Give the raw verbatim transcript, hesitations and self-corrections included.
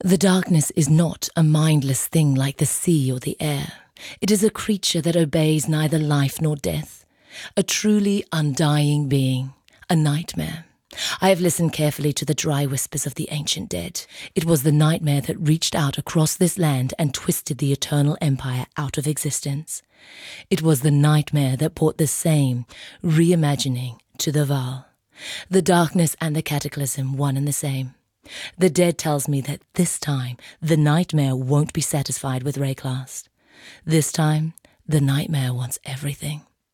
The darkness is not a mindless thing like the sea or the air. It is a creature that obeys neither life nor death, a truly undying being, a nightmare. I have listened carefully to the dry whispers of the ancient dead. It was the nightmare that reached out across this land and twisted the eternal empire out of existence. It was the nightmare that brought the same reimagining to the Val. The darkness and the cataclysm, one and the same. The dead tells me that this time the nightmare won't be satisfied with Wraeclast. This time the nightmare wants everything.